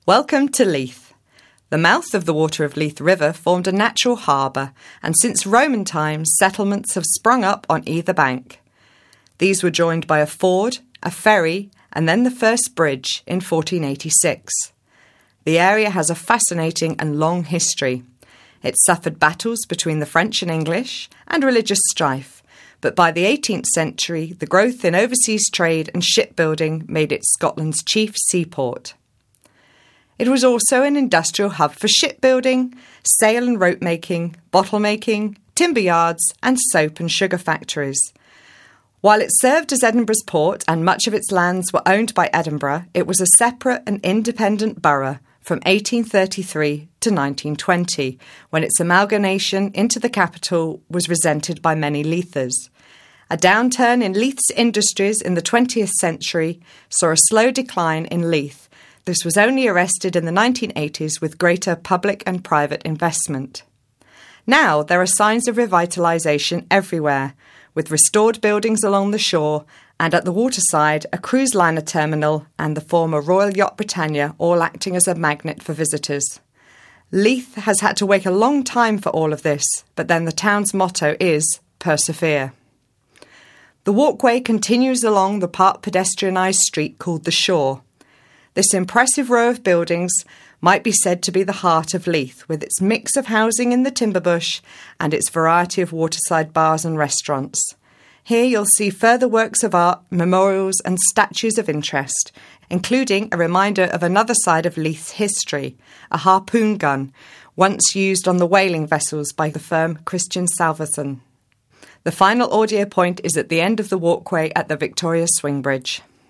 Welcome to Leith. The mouth of the Water of Leith River formed a natural harbour, and since Roman times, settlements have sprung up on either bank. These were joined by a ford, a ferry, and then the first bridge in 1486. The area has a fascinating and long history. It suffered battles between the French and English, and religious strife, but by the 18th century, the growth in overseas trade and shipbuilding made it Scotland's chief seaport. It was also an industrial hub for shipbuilding, sail and rope making, bottle making, timber yards, and soap and sugar factories. While it served as Edinburgh's port and much of its lands were owned by Edinburgh, it was a separate and independent borough from 1833 to 1920, when its amalgamation into the capital was resented by many Leithers. A downturn in Leith's industries in the 20th century saw a slow decline in Leith. This was only arrested in the 1980s with greater public and private investment. Now there are signs of revitalisation everywhere, with restored buildings along the shore and at the waterside a cruise liner terminal and the former Royal Yacht Britannia all acting as a magnet for visitors. Leith has had to wait a long time for all of this, but then the town's motto is persevere. The walkway continues along the part pedestrianised street called the Shore. This impressive row of buildings might be said to be the heart of Leith, with its mix of housing in the Timberbush and its variety of waterside bars and restaurants. Here you'll see further works of art, memorials and statues of interest, including a reminder of another side of Leith's history, a harpoon gun, once used on the whaling vessels by the firm Christian Salvesen. The final audio point is at the end of the walkway at the Victoria Swing Bridge.